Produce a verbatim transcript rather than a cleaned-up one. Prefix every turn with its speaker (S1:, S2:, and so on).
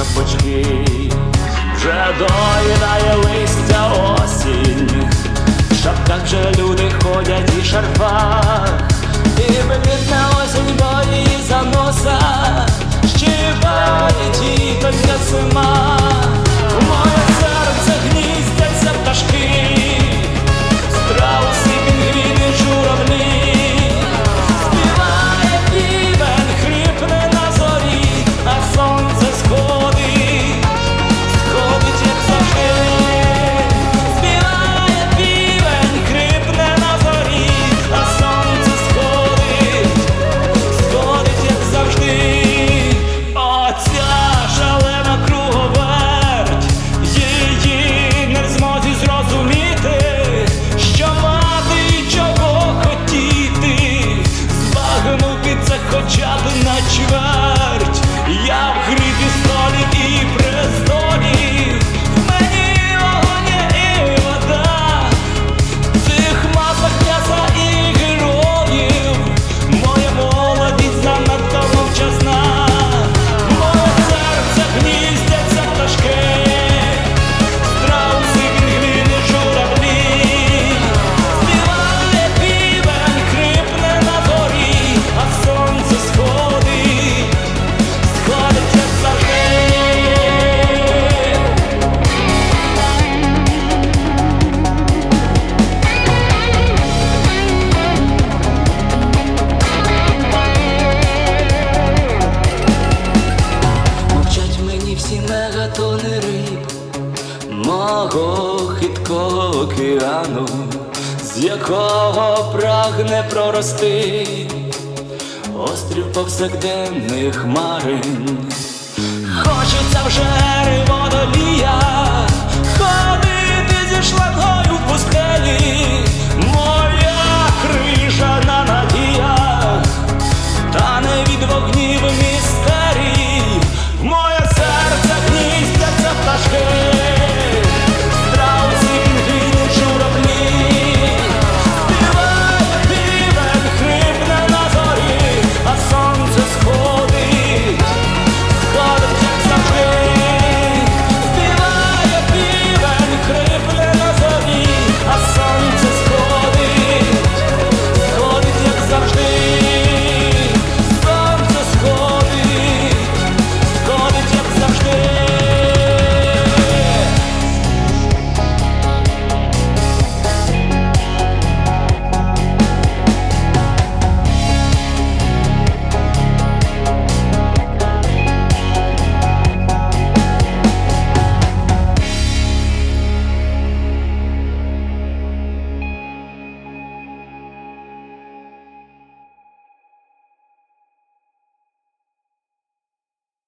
S1: крапочки, вже доїдає листя осінь. В шапках вже люди ходять і шарфах, і блідна осінь бої за носа, щипає тітонька зима. В моє серце гніздяться пташки, страуси, пінгвіни, журавлі. Співає півень, хрипне на зорі, а сонце сходить, сходить, як завжди. Співає півень, хрипне на зорі, а сонце сходить, сходить, як завжди. Оця шалена круговерть, її не в змозі зрозуміти, що мати і чого хотіти, збагнути це хоча б на чверть. Я в грі пістолів і престолів, в мені вогонь і вода, в цих масах м'яса і героїв, моя молодість занадто мовчазна. В моє серце гніздяться пташки, страуси, пінгвіни, журавлі. Співає півень, хрипне на зорі, а сонце сходить, сходить, як завжди. Мовчать мені всі мегатони риб мого хиткого океану, з якого прагне прорости острів повсякденних марин. Хочеться вже